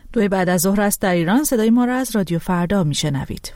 2 بعد از ظهر است در ایران. صدای ما را از رادیو فردا میشنوید.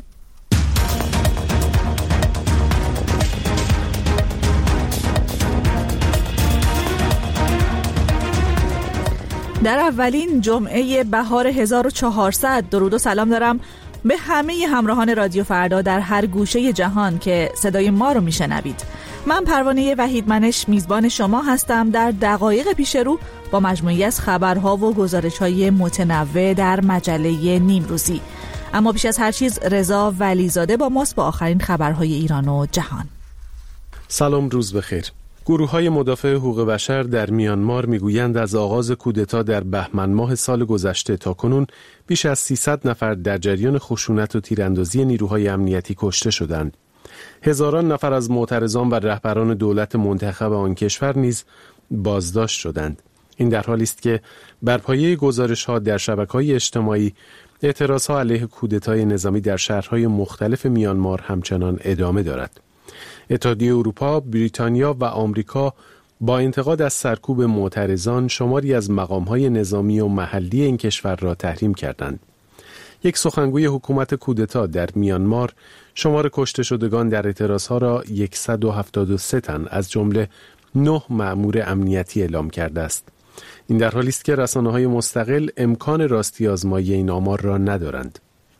در اولین جمعه بهار 1400 درود و سلام دارم به همه همراهان رادیو فردا در هر گوشه جهان که صدای ما رو میشنوید. من پروانه وحیدمنش میزبان شما هستم در دقایق پیش رو با مجموعی از خبرها و گزارش‌های متنوع در مجله نیمروزی. اما پیش از هر چیز رضا ولیزاده با ماست با آخرین خبرهای ایران و جهان. سلام، روز بخیر. گروه‌های مدافع حقوق بشر در میانمار میگویند از آغاز کودتا در بهمن ماه سال گذشته تا کنون بیش از 300 نفر در جریان خشونت و تیراندازی نیروهای امنیتی کشته شدند. هزاران نفر از معترضان و رهبران دولت منتخب آن کشور نیز بازداشت شدند. این در حالی است که بر پایه گزارش‌ها در شبکه‌های اجتماعی اعتراض‌ها علیه کودتای نظامی در شهرهای مختلف میانمار همچنان ادامه دارد. اتحادیه اروپا، بریتانیا و آمریکا با انتقاد از سرکوب معترضان شماری از مقام‌های نظامی و محلی این کشور را تحریم کردند. یک سخنگوی حکومت کودتا در میانمار شمار کشته شدگان در اعتراضها را 173 تن از جمله 9 مأمور امنیتی اعلام کرده است. این در حالی است که رسانه‌های مستقل امکان راستی آزمایی این آمار را ندارند.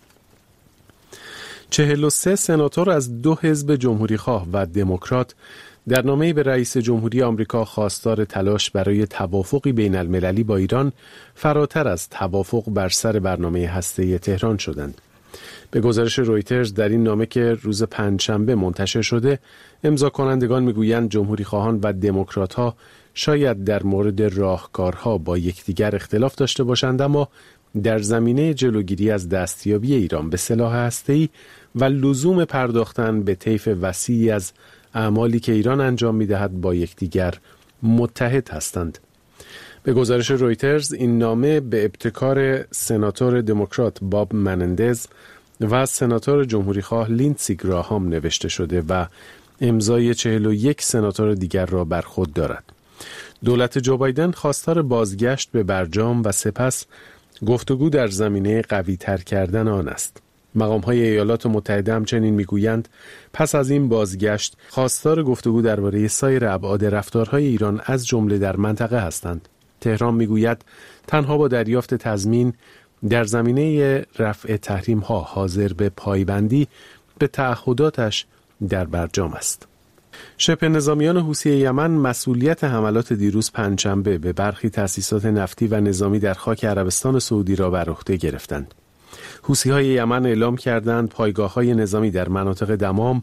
43 سناتور از 2 حزب جمهوری‌خواه و دموکرات در نامه‌ای به رئیس جمهوری آمریکا خواستار تلاش برای توافقی بین المللی با ایران فراتر از توافق بر سر برنامه هسته‌ای تهران شدند. به گزارش رویترز در این نامه که روز پنجشنبه منتشر شده، امضا کنندگان میگویند جمهوری‌خواهان و دموکرات‌ها شاید در مورد راهکارها با یکدیگر اختلاف داشته باشند، اما در زمینه جلوگیری از دستیابی ایران به سلاح هسته‌ای و لزوم پرداختن به طیف وسیعی از اعمالی که ایران انجام می‌دهد با یکدیگر متحد هستند. به گزارش رویترز این نامه به ابتکار سناتور دموکرات باب منندز و سناتور جمهوری‌خواه لیندسی گراهام نوشته شده و امضای 41 سناتور دیگر را بر خود دارد. دولت جو بایدن خواستار بازگشت به برجام و سپس گفتگو در زمینه قوی تر کردن آن است. مقام‌های ایالات متحده همچنین میگویند پس از این بازگشت خواستار گفتگو درباره سایر ابعاد رفتارهای ایران از جمله در منطقه هستند. تهران میگوید تنها با دریافت تضمین در زمینه رفع تحریم‌ها حاضر به پایبندی به تعهداتش در برجام است. شبه نظامیان حوثی یمن مسئولیت حملات دیروز پنجشنبه به برخی تأسیسات نفتی و نظامی در خاک عربستان سعودی را بر عهده گرفتند. حوثی‌های یمن اعلام کردند پایگاه‌های نظامی در مناطق دمام،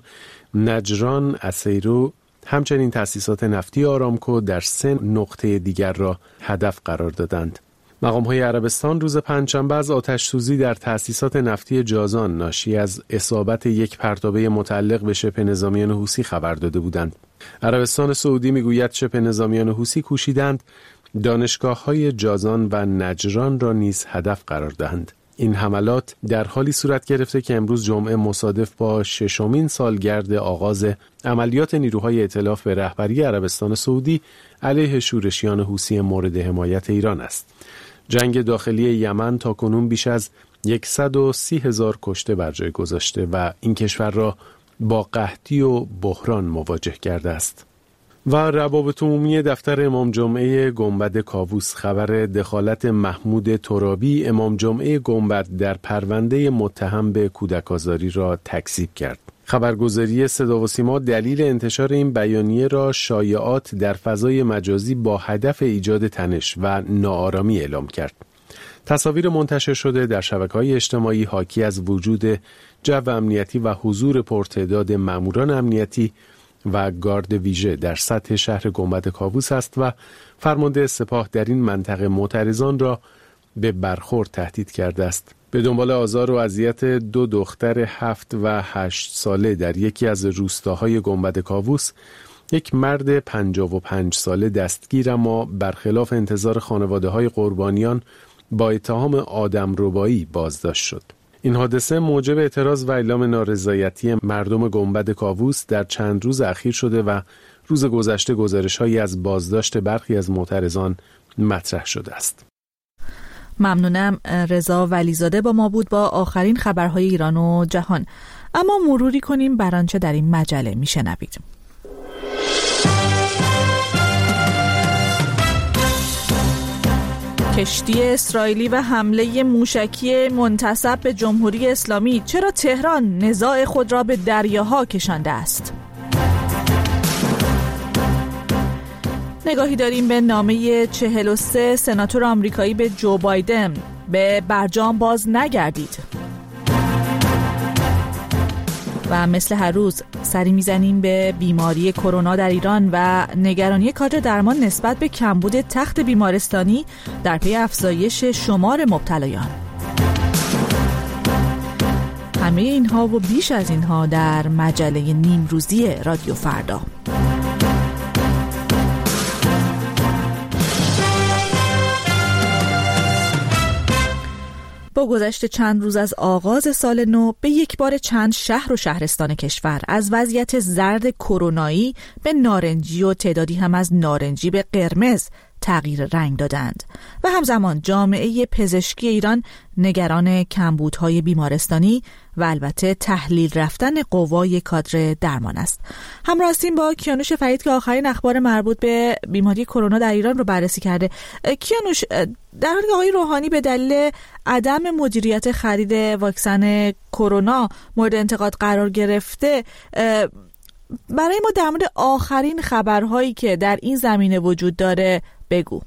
نجران، عسیرو، همچنین تأسیسات نفتی آرامکو در 3 نقطه دیگر را هدف قرار دادند. مقام‌های عربستان روز پنجشنبه از آتش‌سوزی در تأسیسات نفتی جازان ناشی از اصابت یک پرتابه متعلق به شبه نظامیان حوثی خبر داده بودند. عربستان سعودی میگوید شبه نظامیان حوثی کوشیدند دانشگاه‌های جازان و نجران را نیز هدف قرار دهند. این حملات در حالی صورت گرفته که امروز جمعه مصادف با 6مین سالگرد آغاز عملیات نیروهای ائتلاف به رهبری عربستان سعودی علیه شورشیان حوثی مورد حمایت ایران است. جنگ داخلی یمن تاکنون بیش از 130,000 کشته بر جای گذاشته و این کشور را با قحطی و بحران مواجه کرده است. و روابط عمومی دفتر امام جمعه گنبد کاووس خبر دخالت محمود ترابی امام جمعه گنبد در پرونده متهم به کودک آزاری را تکذیب کرد. خبرگزاری صدا و سیما دلیل انتشار این بیانیه را شایعات در فضای مجازی با هدف ایجاد تنش و ناآرامی اعلام کرد. تصاویر منتشر شده در شبکه‌های اجتماعی حاکی از وجود جو امنیتی و حضور پرتعداد ماموران امنیتی و گارد ویژه در سطح شهر گنبد کاووس است و فرمانده سپاه در این منطقه معترضان را به برخورد تهدید کرده است. به دنبال آزار و اذیت 2 دختر 7 و 8 ساله در یکی از روستاهای گنبد کاووس، یک مرد 55 ساله دستگیر اما برخلاف انتظار خانواده‌های قربانیان با اتهام آدمربایی بازداشت شد. این حادثه موجب اعتراض و اعلام نارضایتی مردم گنبد کاووس در چند روز اخیر شده و روز گذشته گزارش‌هایی از بازداشت برخی از معترضان مطرح شده است. ممنونم. رضا ولیزاده با ما بود با آخرین خبرهای ایران و جهان. اما مروری کنیم بر آنچه در این مجله میشنوید. کشتی اسرائیلی و حمله موشکی منتسب به جمهوری اسلامی، چرا تهران نزاع خود را به دریاها کشانده است؟ نگاهی داریم به نامه 43 سناتور آمریکایی به جو بایدن: به برجام باز نگردید. و مثل هر روز سری میزنیم به بیماری کرونا در ایران و نگرانی کادر درمان نسبت به کمبود تخت بیمارستانی در پی افزایش شمار مبتلایان. همه اینها و بیش از اینها در مجله نیمروزی رادیو فردا. با گذشت چند روز از آغاز سال نو، به یک بار چند شهر و شهرستان کشور از وضعیت زرد کرونایی به نارنجی و تعدادی هم از نارنجی به قرمز تغییر رنگ دادند و همزمان جامعه پزشکی ایران نگران کمبودهای بیمارستانی و البته تحلیل رفتن قوای کادر درمان است. همراه هستیم با کیانوش فرید که آخرین اخبار مربوط به بیماری کرونا در ایران رو بررسی کرده. کیانوش، در حالی که آقای روحانی به دلیل عدم مدیریت خرید واکسن کرونا مورد انتقاد قرار گرفته، برای ما در مورد آخرین خبرهایی که در این زمینه وجود داره بگو.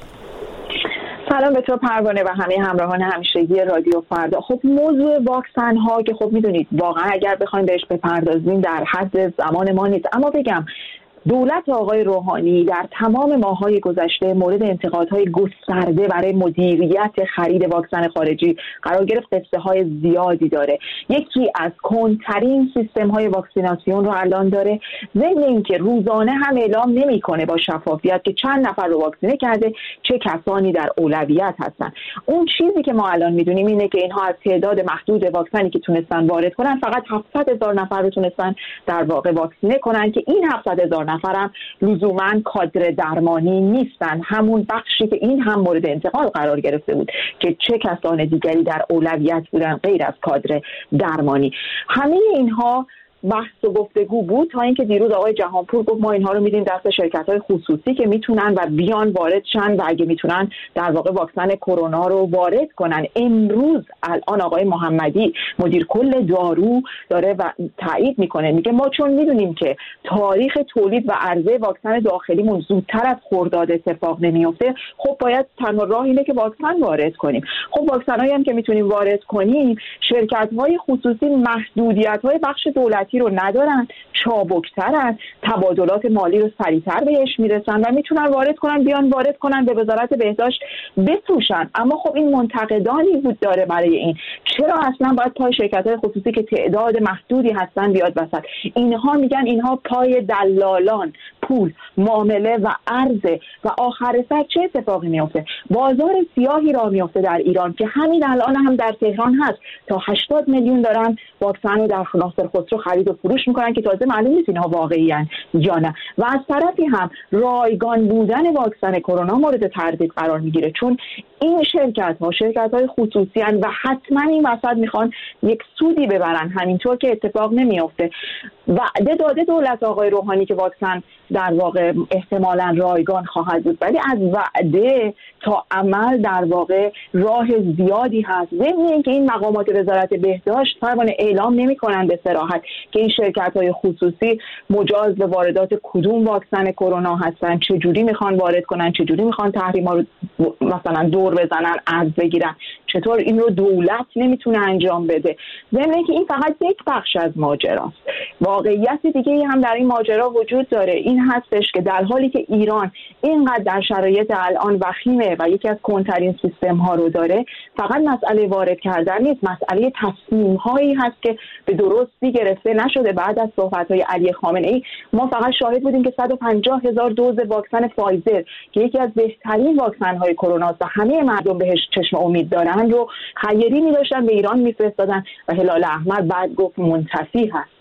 سلام به تو پروانه و همه همراهان همیشگی رادیو فردا. خب موضوع واکسن ها که خب میدونید واقعا اگر بخوایم بهش بپردازیم در حد زمان ما نیست، اما بگم دولت آقای روحانی در تمام ماه‌های گذشته مورد انتقادهای گسترده برای مدیریت خرید واکسن خارجی قرار گرفت. قصه‌های زیادی داره. یکی از کندترین سیستم‌های واکسیناسیون رو الان داره، ضمن اینکه روزانه هم اعلام نمی‌کنه با شفافیت که چند نفر رو واکسینه کرده، چه کسانی در اولویت هستن. اون چیزی که ما الان می‌دونیم اینه که اینها از تعداد محدود واکسنی که تونستن وارد کنن فقط 700,000 نفر رو تونستن در واقع واکسینه کنن که این 700,000 نفرم لزوماً کادر درمانی نیستن. همون بخشی که این هم مورد انتقاد قرار گرفته بود که چه کسان دیگری در اولویت بودن غیر از کادر درمانی. همه اینها بحث و گفتگو بود تا اینکه دیروز آقای جهانپور گفت ما اینها رو میدیم دست شرکت‌های خصوصی که میتونن و بیان وارد شن و اگه میتونن در واقع واکسن کرونا رو وارد کنن. امروز الان آقای محمدی مدیر کل دارو داره و تایید میکنه، میگه ما چون میدونیم که تاریخ تولید و عرضه واکسن داخلیمون زودتر از خرداد اتفاق نمیفته، خب باید تنها راه اینه که واکسن وارد کنیم. خب واکسنایی هم که میتونیم وارد کنیم، شرکت‌های خصوصی محدودیت‌های بخش دولتی رو ندارن، چابکترن، تبادلات مالی رو سریعتر بهش میرسن و میتونن وارد کنن، بیان وارد کنن به وزارت بهداشت بفروشن. اما خب این منتقدانی بود داره برای این، چرا اصلا باید پای شرکت‌های خصوصی که تعداد محدودی هستن بیاد وسط؟ اینها میگن اینها پای دلالان، پول، معامله و عرضه و آخر سر چه اتفاقی میفته؟ بازار سیاهی راه میفته در ایران که همین الان هم در تهران هست. تا 80 میلیون دارن واکسن رو در ناصر خسرو خرید و فروش میکنن که تازه معلوم نیست اینها واقعی ان یا نه. و از طرفی هم رایگان بودن واکسن کرونا مورد تردید قرار میگیره، چون این شرکت‌های خصوصی ان و حتما این وسط میخوان یک سودی ببرن، همینطور که اتفاق نمیفته. وعده داده دولت آقای روحانی که واکسن در واقع احتمالاً رایگان خواهد بود، ولی از وعده تا عمل در واقع راه زیادی هست. ضمن اینکه این مقامات وزارت بهداشت پروانه اعلام نمی‌کنن به صراحت که این شرکت‌های خصوصی مجاز به واردات کدوم واکسن کرونا هستن، چه جوری میخوان وارد کنن، چه جوری میخوان تحریما رو مثلا دور بزنن، ارز بگیرن، چطور این رو دولت نمیتونه انجام بده. ضمن اینکه این فقط یک بخش از ماجراست. واقعیت دیگه هم در این ماجرا وجود داره، این هستش که در حالی که ایران اینقدر در شرایط الان وخیمه و یکی از کندترین سیستم ها رو داره، فقط مسئله وارد کردن نیست، مسئله تصمیم هایی هست که به درستی گرفته نشده. بعد از صحبت های علی خامنه ای ما فقط شاهد بودیم که 150,000 دوز واکسن فایزر که یکی از بهترین واکسن های کرونا است و همه مردم بهش چشم امید دارن رو خیری می داشتن به ایران میفرستادن و هلال احمر بعد گفت منتفی هست.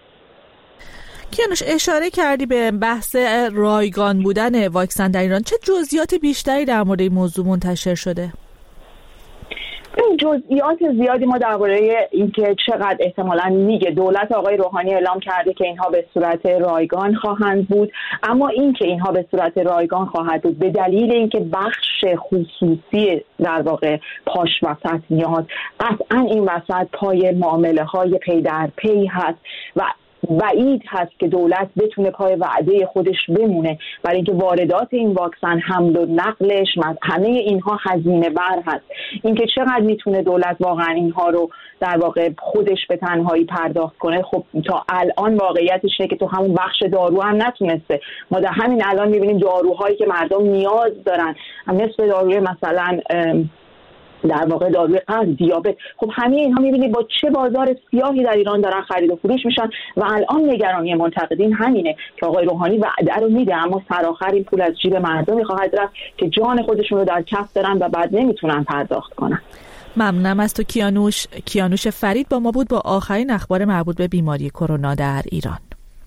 کیانوش، اشاره کردی به بحث رایگان بودن واکسن در ایران، چه جزئیات بیشتری در مورد این موضوع منتشر شده؟ جزئیات زیادی ما درباره اینکه چقدر احتمالاً میگه دولت آقای روحانی اعلام کرده که اینها به صورت رایگان خواهند بود، اما اینکه اینها به صورت رایگان خواهد بود به دلیل اینکه بخش خصوصی در واقع پاش وسط میاد، قطعاً این وسط پای معامله های پی در پی هست و بعید هست که دولت بتونه پای وعده خودش بمونه، برای اینکه واردات این واکسن، حمل و نقلش، همه اینها هزینه بر هست. اینکه چقدر میتونه دولت واقعا اینها رو در واقع خودش به تنهایی پرداخت کنه، خب تا الان واقعیتش اینه که تو همون بخش دارو هم نتونسته. ما در همین الان میبینیم داروهایی که مردم نیاز دارن، مثل داروی مثلا در واقع داروی قلب، دیابت، خب همه اینها میبینید با چه بازار سیاهی در ایران دارن خرید و فروش میشن و الان نگرانی منتقدین همینه که آقای روحانی وعده رو میده اما سرآخر این پول از جیب مردمی خواهد رفت که جان خودشون رو در کف دارن و بعد نمیتونن پرداخت کنن. ممنونم از تو کیانوش فرید با ما بود با آخرین اخبار مربوط به بیماری کرونا در ایران.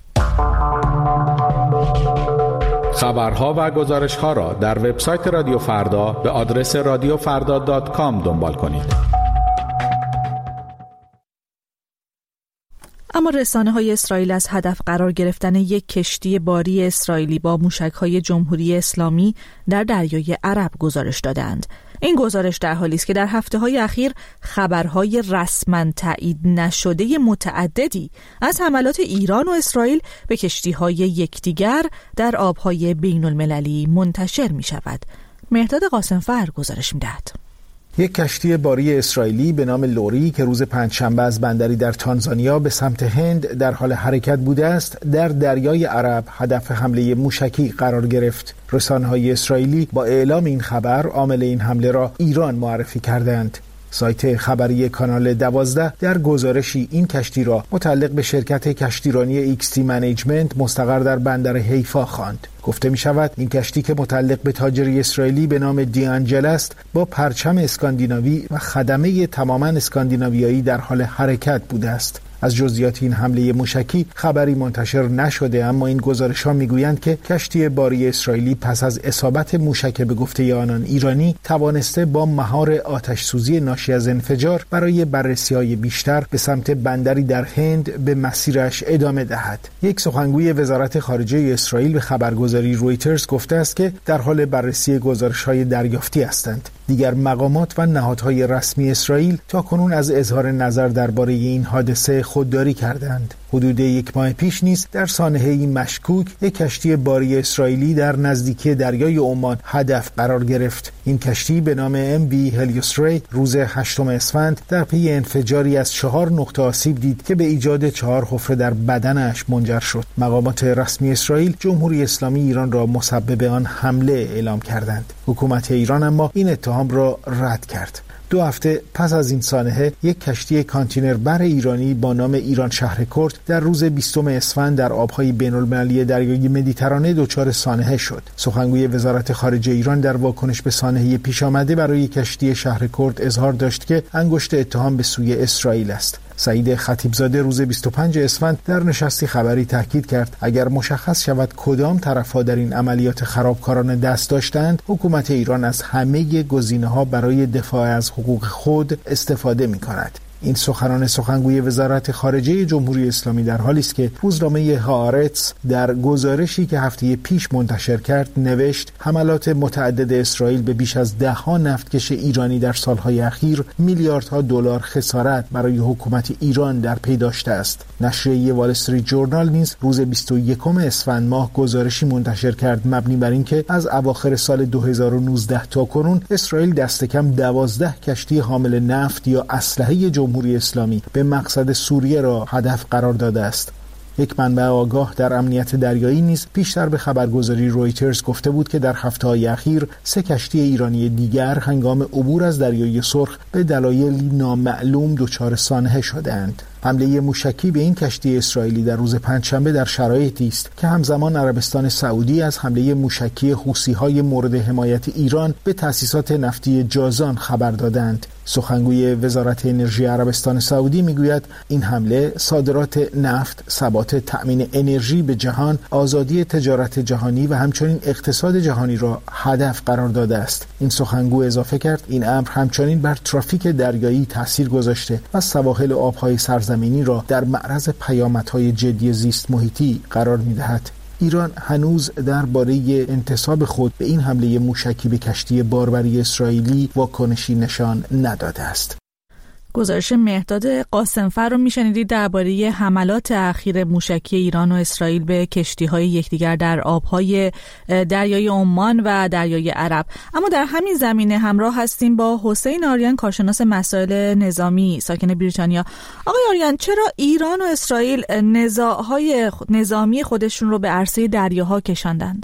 خبرها و گزارش‌ها را در وبسایت رادیو فردا به آدرس radiofarda.com دنبال کنید. اما رسانه‌های اسرائیل از هدف قرار گرفتن یک کشتی باری اسرائیلی با موشک‌های جمهوری اسلامی در دریای عرب گزارش دادند. این گزارش در حالی است که در هفته‌های اخیر خبرهای رسما تایید نشده متعددی از حملات ایران و اسرائیل به کشتی‌های یکدیگر در آب‌های بین‌المللی منتشر می‌شود. مهرداد قاسمفر گزارش می‌دهد. یک کشتی باری اسرائیلی به نام لوری که روز پنجشنبه از بندری در تانزانیا به سمت هند در حال حرکت بوده است، در دریای عرب هدف حمله موشکی قرار گرفت. رسانه‌های اسرائیلی با اعلام این خبر عامل این حمله را ایران معرفی کردند. سایت خبری کانال 12 در گزارشی این کشتی را متعلق به شرکت کشتیرانی ایکستی منیجمنت مستقر در بندر حیفا خواند. گفته می شود این کشتی که متعلق به تاجری اسرائیلی به نام دیانجل است، با پرچم اسکاندیناوی و خدمه تماما اسکاندیناویایی در حال حرکت بوده است. از جزئیات این حمله موشکی خبری منتشر نشده، اما این گزارش‌ها می‌گویند که کشتی باری اسرائیلی پس از اصابت موشک به گفته آنان ایرانی توانسته با مهار آتش‌سوزی ناشی از انفجار برای بررسی‌های بیشتر به سمت بندری در هند به مسیرش ادامه دهد. یک سخنگوی وزارت خارجه اسرائیل به خبرگزاری رویترز گفته است که در حال بررسی گزارش‌های دریافتی هستند. دیگر مقامات و نهادهای رسمی اسرائیل تاکنون از اظهار نظر درباره این حادثه خودداری کردند. حدود یک ماه پیش نیز در سانحه‌ای مشکوک یک کشتی باری اسرائیلی در نزدیکی دریای عمان هدف قرار گرفت. این کشتی به نام MV هلیوسری روز 8 اسفند در پی انفجاری از 4 نقطه آسیب دید که به ایجاد 4 حفره در بدنش منجر شد. مقامات رسمی اسرائیل جمهوری اسلامی ایران را مسبب آن حمله اعلام کردند. حکومت ایران اما این اتهام را رد کرد. 2 هفته پس از این سانحه یک کشتی کانتینر بر ایرانی با نام ایران شهرکرد در روز 20 اسفند در آبهای بین‌المللی دریای مدیترانه دچار سانحه شد. سخنگوی وزارت خارجه ایران در واکنش به سانحه پیش آمده برای کشتی شهرکرد اظهار داشت که انگشت اتهام به سوی اسرائیل است. سعید خطیبزاده روز 25 اسفند در نشستی خبری تاکید کرد اگر مشخص شود کدام طرف‌ها در این عملیات خرابکارانه دست داشتند، حکومت ایران از همه گزینه‌ها برای دفاع از حقوق خود استفاده می‌کند. این سخنان سخنگوی وزارت خارجه جمهوری اسلامی در حالی است که روزنامه هآرتس در گزارشی که هفته پیش منتشر کرد نوشت حملات متعدد اسرائیل به بیش از 10 نفتکش ایرانی در سالهای اخیر میلیاردها دلار خسارت برای حکومت ایران در پی داشته است. نشریه وال استریت جورنال نیز روز 21 اسفند ماه گزارشی منتشر کرد مبنی بر اینکه از اواخر سال 2019 تا کنون اسرائیل دست کم 12 کشتی حامل نفت یا اسلحه جمهوری اسلامی به مقصد سوریه را هدف قرار داده است. یک منبع آگاه در امنیت دریایی نیز پیشتر به خبرگزاری رویترز گفته بود که در هفته‌های اخیر 3 کشتی ایرانی دیگر هنگام عبور از دریای سرخ به دلایلی نامعلوم دچار سانحه شدند. حمله موشکی به این کشتی اسرائیلی در روز پنجشنبه در شرایطی است که همزمان عربستان سعودی از حمله موشکی حوثی‌های مورد حمایت ایران به تأسیسات نفتی جازان خبر دادند. سخنگوی وزارت انرژی عربستان سعودی میگوید این حمله صادرات نفت، ثبات تأمین انرژی به جهان، آزادی تجارت جهانی و همچنین اقتصاد جهانی را هدف قرار داده است. این سخنگو اضافه کرد این امر همچنین بر ترافیک دریایی تاثیر گذاشته و سواحل و آبهای سرزمینی را در معرض پیامدهای جدی زیست محیطی قرار می‌دهد. ایران هنوز درباره انتصاب خود به این حمله موشکی به کشتی باربری اسرائیلی واکنشی نشان نداده است. گزارش مهرداد قاسمفر رو میشنیدید درباره حملات اخیر موشکی ایران و اسرائیل به کشتی‌های یکدیگر در آب‌های دریای عمان و دریای عرب. اما در همین زمینه همراه هستیم با حسین آریان، کارشناس مسائل نظامی ساکن بریتانیا. آقای آریان، چرا ایران و اسرائیل نزاع‌های نظامی خودشون رو به عرصه دریاها کشاندند؟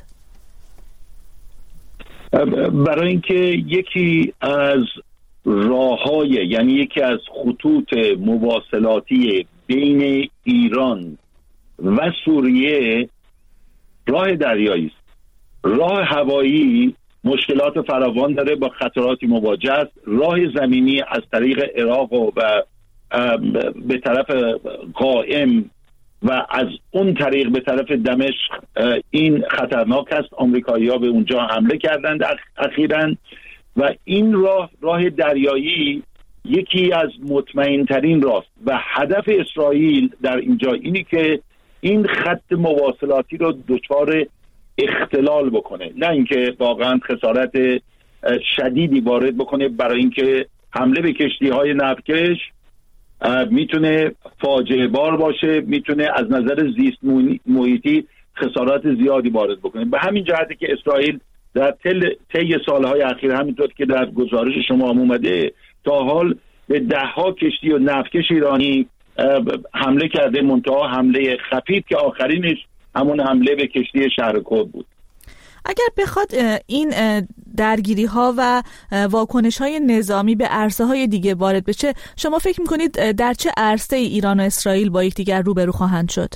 برای اینکه یکی از یعنی یکی از خطوط مواصلاتی بین ایران و سوریه راه دریایی است. راه هوایی مشکلات فراوان داره، با خطراتی مواجه است. راه زمینی از طریق عراق و به طرف قائم و از اون طریق به طرف دمشق این خطرناک است. آمریکایی‌ها به اونجا حمله کردند اخیراً و این راه دریایی یکی از مطمئن‌ترین راست و هدف اسرائیل در اینجا اینی که این خط مواصلاتی رو دچار اختلال بکنه، نه اینکه واقعا خسارت شدیدی وارد بکنه، برای اینکه حمله به کشتی‌های نفتکش میتونه فاجعه بار باشه، میتونه از نظر زیست محیطی خسارات زیادی وارد بکنه. به همین جهته که اسرائیل در طی سالهای اخیر همینطور که در گزارش شما هم اومده تا حال به دهها کشتی و نفتکش ایرانی حمله کرده، منتها حمله خفیف که آخرینش همون حمله به کشتی شهرکرد بود. اگر بخواد این درگیری ها و واکنش های نظامی به عرصه های دیگه وارد بشه، شما فکر میکنید در چه عرصه ایران و اسرائیل با یکدیگر روبرو خواهند شد؟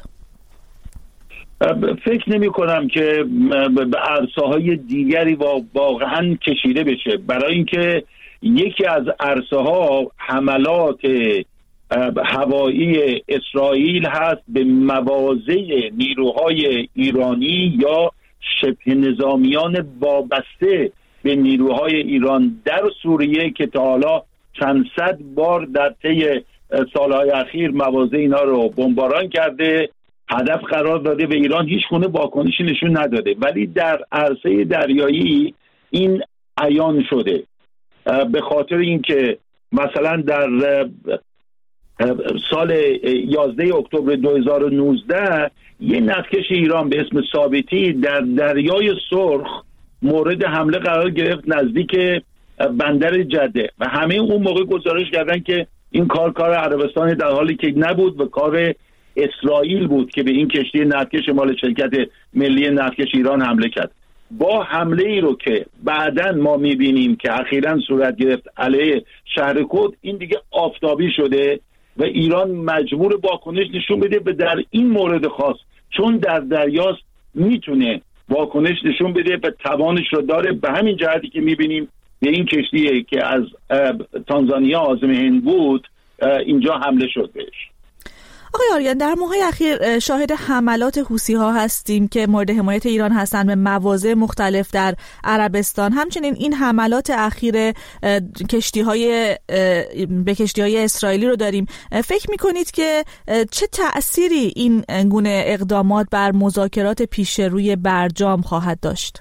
فکر نمی کنم که به عرصه‌های دیگری واقعا کشیده بشه، برای اینکه یکی از عرصه‌ها حملات هوایی اسرائیل هست به مواضع نیروهای ایرانی یا شبه نظامیان وابسته به نیروهای ایران در سوریه که تا حالا چند صد بار در طی سالهای اخیر مواضع اینا رو بمباران کرده، هدف قرار داده. به ایران هیچ گونه واکنشی نشون نداده، ولی در عرصه دریایی این عیان شده، به خاطر اینکه مثلا در سال 11 اکتبر 2019 یه نفتکش ایران به اسم ثابتی در دریای سرخ مورد حمله قرار گرفت نزدیک بندر جده و همه اون موقع گزارش کردن که این کار عربستان، در حالی که نبود و کار اسرائیل بود که به این کشتی نفتکش مال شرکت ملی نفتکش ایران حمله کرد. با حمله ای رو که بعداً ما میبینیم که اخیراً صورت گرفت علیه شهرکرد، این دیگه آفتابی شده و ایران مجبور واکنش نشون بده و در این مورد خاص چون در دریاست میتونه واکنش نشون بده و توانش رو داره. به همین جهتی که میبینیم به این کشتی که از تانزانیا عازم هند بود اینجا حمله شد بهش. آقای آریان، در ماه‌های اخیر شاهد حملات حوثی‌ها هستیم که مورد حمایت ایران هستند به مواضع مختلف در عربستان. همچنین این حملات اخیر به کشتی‌های اسرائیلی رو داریم. فکر می‌کنید که چه تأثیری این گونه اقدامات بر مذاکرات پیش روی برجام خواهد داشت؟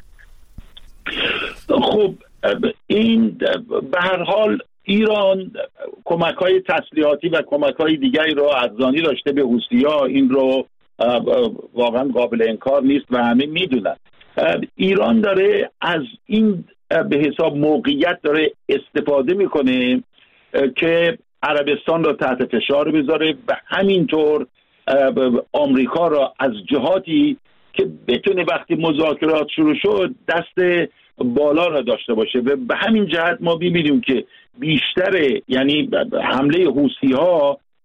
خب این به هر حال ایران کمک‌های تسلیحاتی و کمک‌های دیگری رو ارزانی داشته به حوثی‌ها، این رو واقعا قابل انکار نیست و همه میدونن. ایران داره از این به حساب موقعیت داره استفاده میکنه که عربستان رو تحت فشار بذاره و همینطور آمریکا رو از جهاتی که بتونه وقتی مذاکرات شروع شد دست بالا را داشته باشه. و به همین جهت ما ببینیم که بیشتر یعنی حمله حوثی‌ها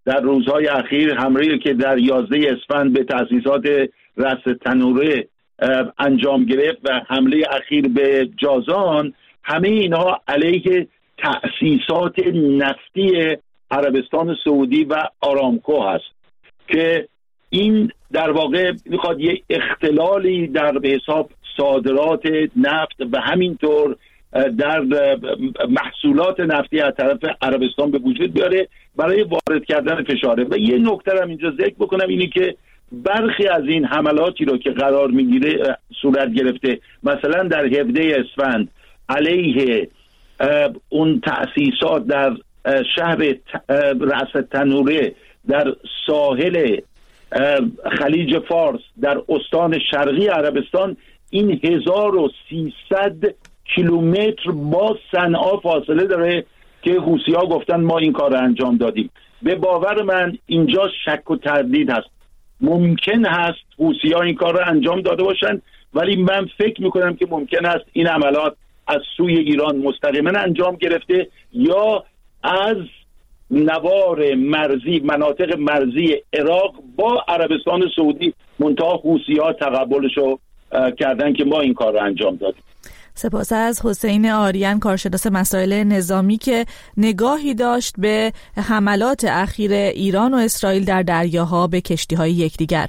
در روزهای اخیر، حمله‌ای که در 11 اسفند به تأسیسات رأس تنوره انجام گرفت و حمله اخیر به جازان، همه اینها علیه تأسیسات نفتی عربستان سعودی و آرامکو هست که این در واقع میخواد یک اختلالی در به حساب صادرات نفت و همینطور در محصولات نفتی از طرف عربستان به وجود بیاره برای وارد کردن فشاره. و یه نکته هم اینجا ذکر بکنم، اینی که برخی از این حملاتی رو که قرار میگیره صورت گرفته، مثلا در 17 اسفند علیه اون تأسیسات در شهر رأس تنوره در ساحل خلیج فارس در استان شرقی عربستان، این 1300 کیلومتر با صنعا فاصله داره که حوثی‌ها گفتن ما این کار رو انجام دادیم. به باور من اینجا شک و تردید هست. ممکن هست حوثی‌ها این کار رو انجام داده باشن، ولی من فکر میکنم که ممکن است این عملات از سوی ایران مستقیما انجام گرفته یا از نوار مرزی، مناطق مرزی عراق با عربستان سعودی، منتها حوثی‌ها تقبلشو کردن که ما این کار رو انجام دادیم. سپاس از حسین آریان، کارشناس مسائل نظامی که نگاهی داشت به حملات اخیر ایران و اسرائیل در دریاها به کشتی‌های یکدیگر.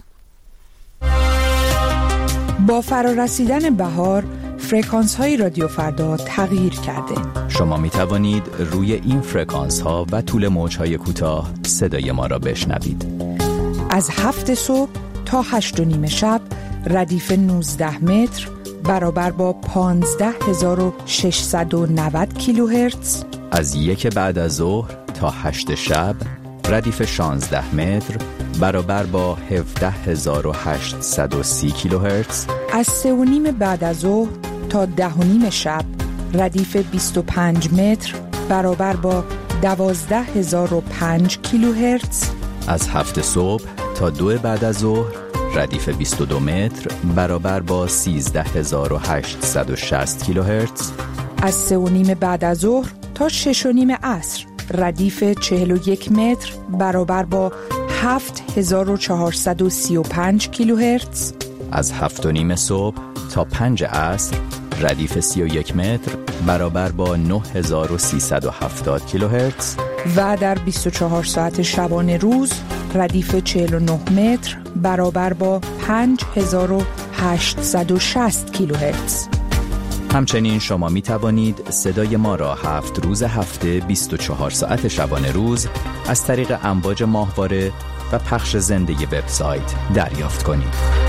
با فرارسیدن بهار، فرکانس‌های رادیو فردا تغییر کرده. شما می توانید روی این فرکانس‌ها و طول موج‌های کوتاه صدای ما را بشنوید. از 7 صبح تا 8:30 شب ردیف 19 متر برابر با 15690 کیلوهرتز. از 1 بعد از ظهر تا 8 شب ردیف 16 متر برابر با 17830 کیلوهرتز. از 3:30 بعد از ظهر تا 10:30 شب ردیف 25 متر برابر با 12005 کیلوهرتز. از 7 صبح تا 2 بعد از ظهر ردیف 22 متر برابر با 13860 کیلوهرتز. از 3:30 بعد از ظهر تا 6:30 عصر ردیف 41 متر برابر با 7435 کیلوهرتز. از 7:30 صبح تا 5 عصر ردیف 31 متر برابر با 9370 کیلوهرتز. و در 24 ساعت شبانه روز ردیف 49 متر برابر با 5860 کیلوهرتز. همچنین شما می توانید صدای ما را 7 روز هفته 24 ساعت شبانه روز از طریق امواج ماهواره و پخش زنده وبسایت دریافت کنید.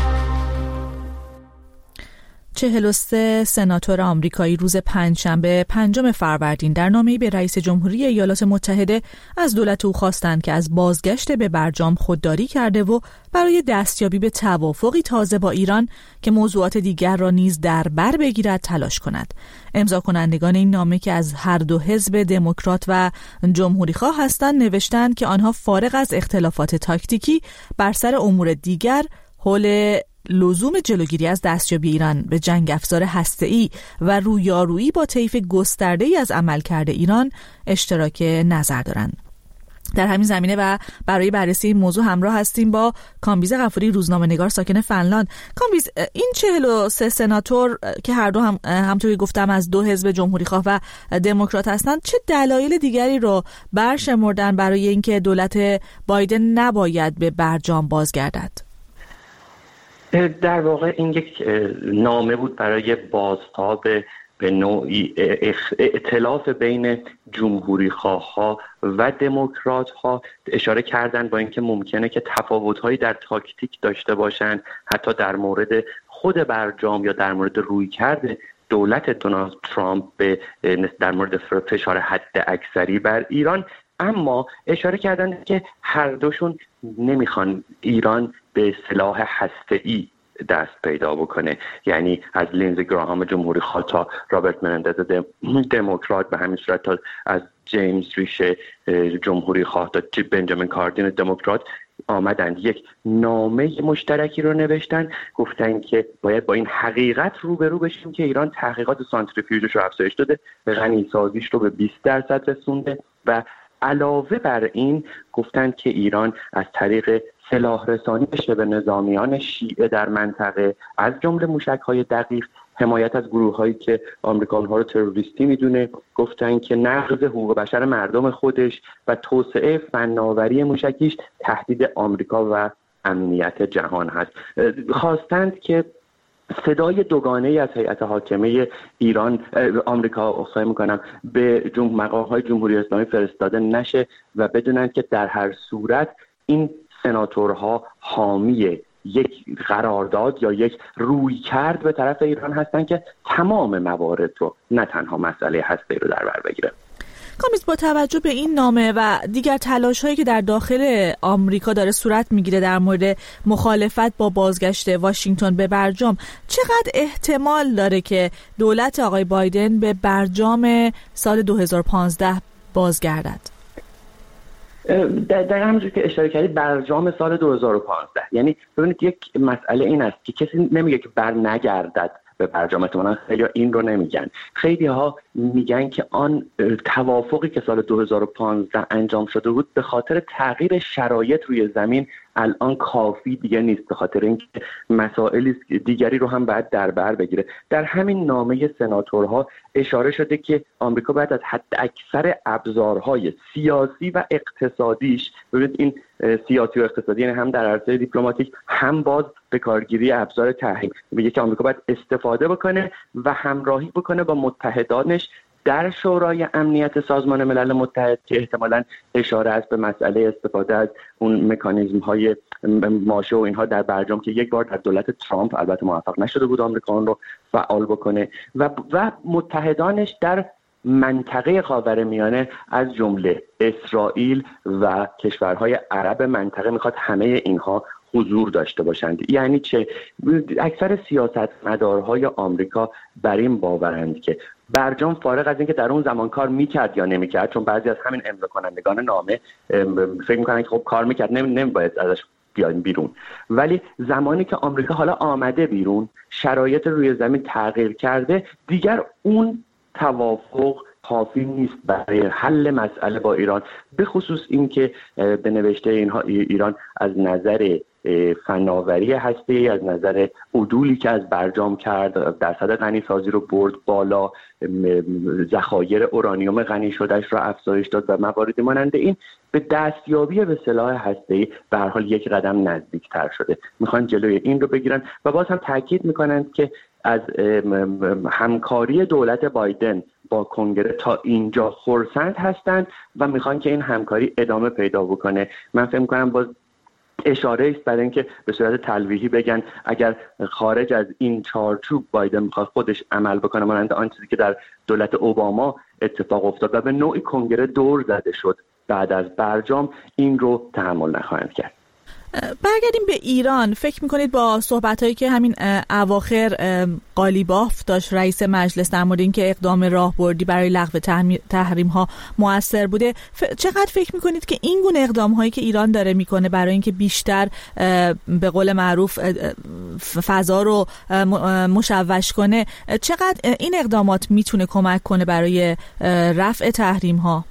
43 سناتور آمریکایی روز پنجشنبه 5 فروردین در نامه‌ای به رئیس جمهوری ایالات متحده از دولت او خواستند که از بازگشت به برجام خودداری کرده و برای دستیابی به توافقی تازه با ایران که موضوعات دیگر را نیز در بر بگیرد تلاش کند. امضا کنندگان این نامه که از هر دو حزب دموکرات و جمهوری خواه هستند نوشتند که آنها فارغ از اختلافات تاکتیکی بر سر امور دیگر حول لزوم جلوگیری از دستیابی ایران به جنگ افزار هسته‌ای و رویارویی با طیف گسترده‌ای از عملکرد ایران اشتراک نظر دارند. در همین زمینه و برای بررسی این موضوع همراه هستیم با کامبیز غفوری، روزنامه‌نگار ساکن فنلاند. کامبیز، این 43 سناتور که هر دو همونطور که گفتم از دو حزب جمهوری خواه و دموکرات هستند، چه دلایل دیگری رو برشمردن برای اینکه دولت بایدن نباید به برجام بازگردد؟ در واقع این یک نامه بود برای بازتاب به نوعی ائتلاف بین جمهوری خواه‌ها و دموکرات‌ها. اشاره کردن با اینکه ممکنه که تفاوت‌هایی در تاکتیک داشته باشند، حتی در مورد خود برجام یا در مورد رویکرد دولت دونالد ترامپ در مورد فشار حد اکثری بر ایران، اما اشاره کردن که هر دوشون نمیخوان ایران به سلاح هسته‌ای دست پیدا بکنه. یعنی از لینزی گراهام جمهوری خواه تا رابرت منندز دموکرات، به همین صورت تا از جیمز ریشه جمهوری خواه تا بنجامین کاردین دموکرات آمدن یک نامه مشترکی رو نوشتن، گفتن که باید با این حقیقت روبرو بشیم که ایران تحقیقات سانتریفیوژش رو افزایش داده، غنیسازیش رو به 20% رسونده و علاوه بر این گفتند که ایران از طریق سلاح رسانی به نظامیان شیعه در منطقه، از جمله موشک‌های دقیق، حمایت از گروه‌هایی که آمریکا اونها رو تروریستی میدونه، گفتن که نقض حقوق بشر مردم خودش و توسعه فناوری موشکیش تهدید آمریکا و امنیت جهان هست. خواستند که صدای دوگانه‌ای از هیئت حاکمه ایران آمریکا اصلاح میکنم به مقام‌های جمهوری اسلامی فرستاده نشه و بدونند که در هر صورت این سناتورها حامی یک قرارداد یا یک رویکرد به طرف ایران هستند که تمام موارد رو، نه تنها مسئله هسته‌ای رو در بر بگیره. کامیز، با توجه به این نامه و دیگر تلاش‌هایی که در داخل آمریکا داره صورت میگیره در مورد مخالفت با بازگشت واشنگتن به برجام، چقدر احتمال داره که دولت آقای بایدن به برجام سال 2015 بازگردد؟ در همونجور که اشاره کردید، برجام سال 2015، یعنی ببینید یک مسئله این است که کسی نمیگه که بر نگردد به برجام. احتمالاً خیلی این رو نمیگن. خیلی ها میگن که آن توافقی که سال 2015 انجام شده بود به خاطر تغییر شرایط روی زمین الان کافی دیگه نیست، به خاطر اینکه مسائل دیگری رو هم باید در بر بگیره. در همین نامه سناتورها اشاره شده که آمریکا باید از حد اکثر ابزارهای سیاسی و اقتصادیش، ببینید این سیاسی و اقتصادی یعنی هم در عرصه دیپلماتیک هم باز به کارگیری ابزار تحریم، میگه که آمریکا باید استفاده بکنه و همراهی بکنه با متحدانش در شورای امنیت سازمان ملل متحد، که احتمالاً اشاره است به مسئله استفاده از اون مکانیزم‌های ماشه و اینها در برجام که یک بار در دولت ترامپ البته موفق نشده بود آمریکا اون رو فعال بکنه و متحدانش در منطقه خاورمیانه از جمله اسرائیل و کشورهای عرب منطقه میخواد همه اینها حضور داشته باشند. یعنی چه؟ اکثر سیاستمدارهای آمریکا بر این باورند که برجام فارغ از اینکه در اون زمان کار میکرد یا نمیکرد، چون بعضی از همین امضا کنندگان نامه فکر میکنن که خب کار میکرد، نمیباید ازش بیایم بیرون، ولی زمانی که آمریکا حالا آمده بیرون، شرایط روی زمین تغییر کرده، دیگر اون توافق کافی نیست برای حل مسئله با ایران، به خصوص اینکه به نوشته اینها ایران از نظر فناوری هسته‌ای، از نظر عدولی که از برجام کرد، درصد غنی‌سازی رو برد بالا، ذخایر اورانیوم غنی شدهش رو افزایش داد و مواردی مانند این به دستیابی به سلاح هسته‌ای به هر حال یک قدم نزدیکتر شده. میخوان جلوی این رو بگیرن و باز هم تاکید میکنند که از همکاری دولت بایدن با کنگره تا اینجا خرسند هستند و میخوان که این همکاری ادامه پیدا بکنه. من فکر میکنم باز اشاره است برای اینکه به صورت تلویحی بگن اگر خارج از این چارچوب بایدن میخواد خودش عمل بکنه مانند آن چیزی که در دولت اوباما اتفاق افتاد و به نوعی کنگره دور زده شد بعد از برجام، این رو تحمل نخواهند کرد. برگردیم به ایران. فکر میکنید با صحبتایی که همین اواخر قالیباف داشت رئیس مجلس در مورد اینکه اقدام راهبردی برای لغو تحریم ها موثر بوده، چقدر فکر میکنید که این گونه اقدام هایی که ایران داره میکنه برای اینکه بیشتر به قول معروف فضا رو مشوش کنه، چقدر این اقدامات میتونه کمک کنه برای رفع تحریم ها؟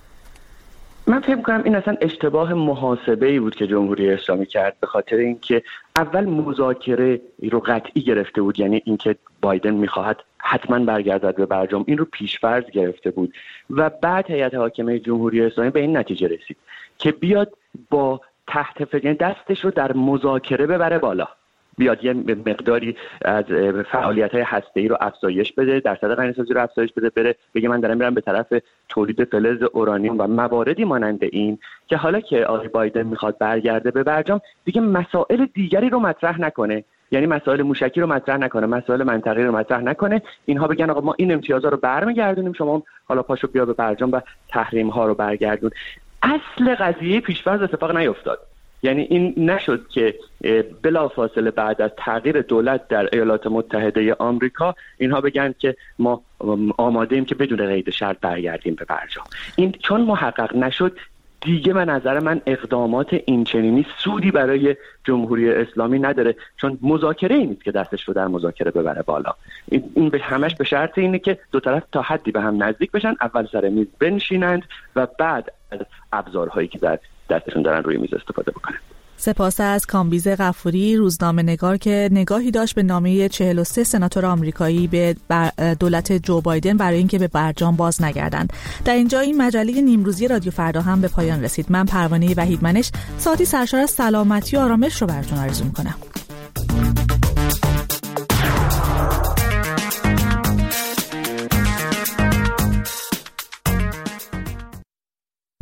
من فکر می‌کنم این اصلا اشتباه محاسبه‌ای بود که جمهوری اسلامی کرد، به خاطر اینکه اول مذاکره رو قطعی گرفته بود، یعنی اینکه بایدن می‌خواهد حتما برگردد به برجام، این رو پیش‌فرض گرفته بود و بعد هیئت حاکمه جمهوری اسلامی به این نتیجه رسید که بیاد با تحت فشار دستش رو در مذاکره ببره بالا، بیاد یه مقداری از فعالیت‌های هسته‌ای رو افزایش بده، درصد غنی‌سازی رو افزایش بده، بره بگه من دارم میرم به طرف تولید فلز اورانیوم و مواردی مانند این، که حالا که آقای بایدن میخواد برگرده به برجام دیگه مسائل دیگری رو مطرح نکنه، یعنی مسائل موشکی رو مطرح نکنه، مسائل منطقی رو مطرح نکنه، اینها بگن آقا ما این امتیازها رو برمیگردونیم، شما حالا پاشو بیا به برجام و تحریم‌ها رو برگردون. اصل قضیه پیش‌فرض اتفاق نیفتاد. یعنی این نشد که بلافاصله بعد از تغییر دولت در ایالات متحده آمریکا اینها بگن که ما آماده ایم که بدون قید شرط برگردیم به برجام. این چون محقق نشد دیگه به نظر من اقدامات این چنینی سودی برای جمهوری اسلامی نداره، چون مذاکره ای نیست که دستش رو در مذاکره ببره بالا. این به همش به شرط اینه که دو طرف تا حدی به هم نزدیک بشن، اول سر میز بنشینند و بعد از ابزارهایی که در دستشون دارن روی میز استفاده بکنن. سپاس از کامبیز غفوری، روزنامه نگار، که نگاهی داشت به نامه 43 سناتور آمریکایی به دولت جو بایدن برای اینکه به برجام باز نگردند. در اینجا این مجله نیمروزی رادیو فردا هم به پایان رسید. من پروانه وحیدمنش ساعتی سرشار از سلامتی و آرامش رو براتون آرزو می‌کنم.